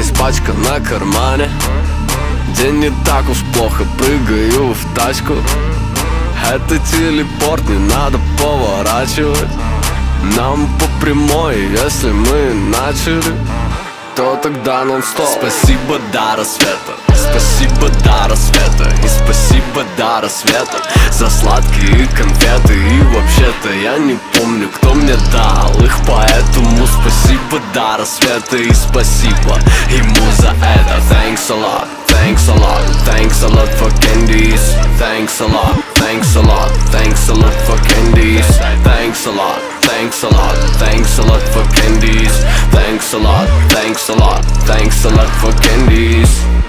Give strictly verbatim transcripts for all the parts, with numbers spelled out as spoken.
есть пачка на кармане. День не так уж плохо, прыгаю в тачку. Это телепорт, не надо поворачивать. Нам по прямой, если мы начали, то тогда нон-стоп. Спасибо до рассвета, спасибо до рассвета, и спасибо до рассвета за сладкие конфеты. И вообще-то я не помню, кто мне дал их, поэтому спасибо до рассвета и спасибо ему за это. Thanks a lot, thanks a lot, thanks a lot for candies. Thanks a lot, thanks a lot, thanks a lot for candies. Thanks a lot, thanks a lot, thanks a lot for candies. Thanks a lot, thanks a lot, thanks a lot for candies.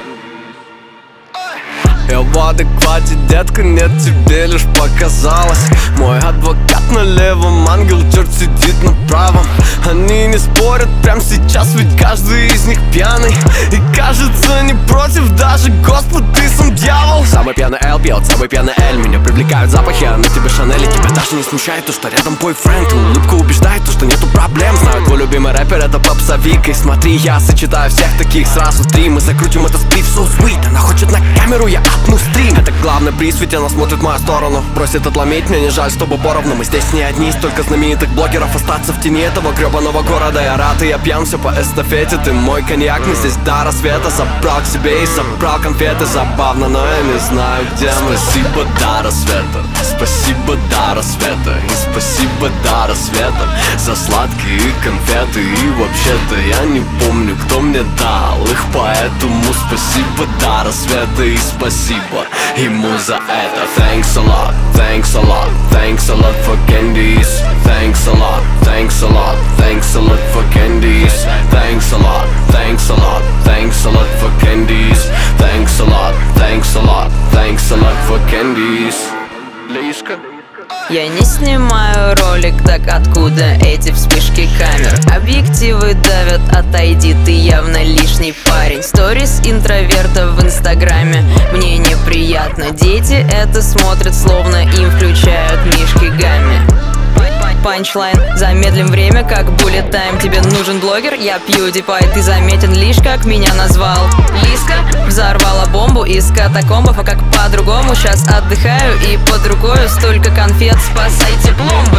Я в адеквате, детка, нет, тебе лишь показалось. Мой адвокат на левом, ангел, черт сидит на правом. Они не спорят прямо сейчас, ведь каждый из них пьяный. И кажется не против даже Господь, ты сам дьявол. Самый пьяный Эл пьет, самый пьяный Эль. Меня привлекают запахи, а на тебе Шанель. И тебя даже не смущает то, что рядом бойфренд. И улыбка убеждает то, что нету проблем. Знаю, твой любимый рэпер это попсовик. И смотри, я сочетаю всех таких сразу в три. Мы закрутим это сплив so sweet. Она хочет на камеру, я апну стрим. Это главный приз, ведь она смотрит в мою сторону. Просит отломить, мне не жаль, чтобы поровну. Мы здесь не одни, столько знаменитых блогеров. Остаться в тени этого гребаного города. Я рад и я пьян, все по эстафете. Ты мой коньяк, мы здесь до рассвета. Забрал к себе и собрал конфеты. Забавно, но я не знаю, где мы. Спасибо до рассвета, спасибо до рассвета, и спасибо до рассвета за сладкие конфеты. И вообще-то я не помню, кто мне дал их, поэтому спасибо до рассвета и спасибо ему за это. Thanks a lot, thanks a lot, thanks a lot for candies. Thanks a lot, thanks a lot, thanks a lot for candies. Thanks a lot, thanks a lot, thanks a lot for candies. Thanks a lot, thanks a lot, thanks a lot for candies. Лишка. Я не снимаю ролик, так откуда эти вспышки камер? Объективы давят, отойди, ты явно лишний парень. Сторис интроверта в инстаграме мне неприятно. Дети это смотрят, словно им включают Мишки Гамми. Панчлайн, замедлим время, как bullet time. Тебе нужен блогер? Я PewDiePie. Ты заметен лишь, как меня назвал Лиска. Взорвала бомбу из катакомбов, а как по-другому? Сейчас отдыхаю и под рукой столько конфет, спасайте пломбы.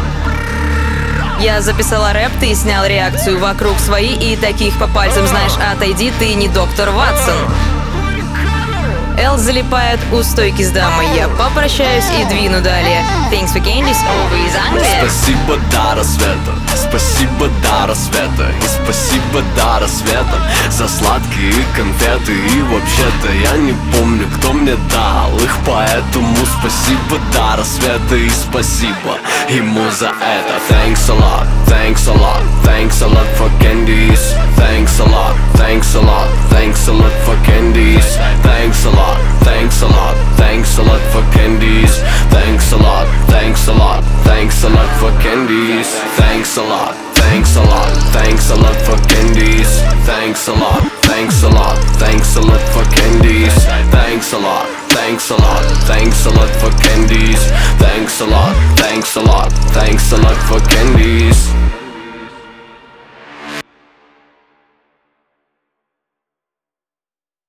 Я записала рэп, ты снял реакцию вокруг свои и таких по пальцам знаешь. Отойди, ты не доктор Ватсон. Эл залипает у стойки с дамой. Я попрощаюсь и двину далее. Thanks for candies, over из Англии. Спасибо до рассвета, спасибо до рассвета, и спасибо до рассвета за сладкие конфеты. И вообще-то я не помню, кто мне дал их, поэтому спасибо до рассвета и спасибо ему за это. Thanks a lot, thanks a lot, thanks a lot for candies. Thanks a lot, thanks a lot, thanks a lot for candies. Thanks a lot, thanks a lot, thanks a lot for candies. Thanks a lot, thanks a lot, thanks a lot for candies. Thanks a lot, thanks a lot, thanks a lot for candies. Thanks a lot, thanks a lot, thanks a lot for candies. Thanks a lot, thanks a lot, thanks a lot for candies. Thanks a lot, thanks a lot, thanks a lot for candies.